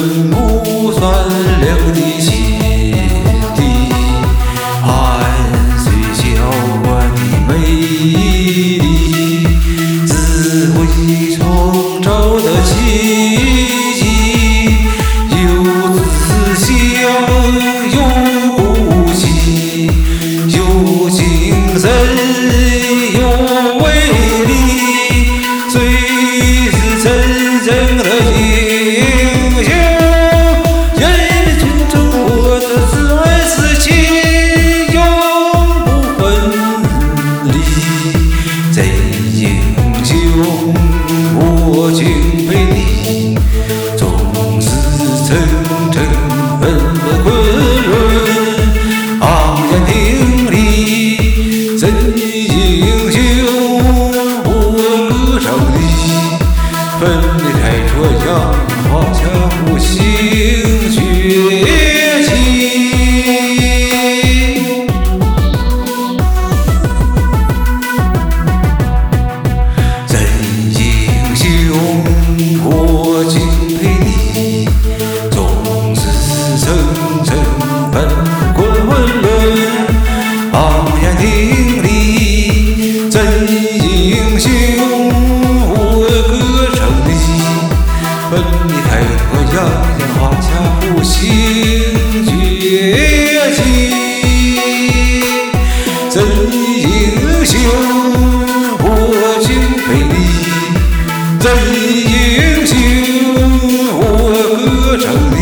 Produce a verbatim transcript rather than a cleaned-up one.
不算了的心底，含随浇灌的美丽，只为创造的奇迹，有志向，有骨气，有精神，有伟力，谁是真正的英雄？人人尊重我的挚爱是情，永不分离。真英雄，我敬佩你，总是诚诚恳恳滚润，昂然挺立。真英雄，我歌唱你，分开这样华夏无形崛起。真英雄，我敬佩你，总是诚诚恳恳滚润，昂然挺立。真英雄，我歌唱你，分开这样华夏无形崛起。真英雄，我敬佩你，真英雄，我歌唱你。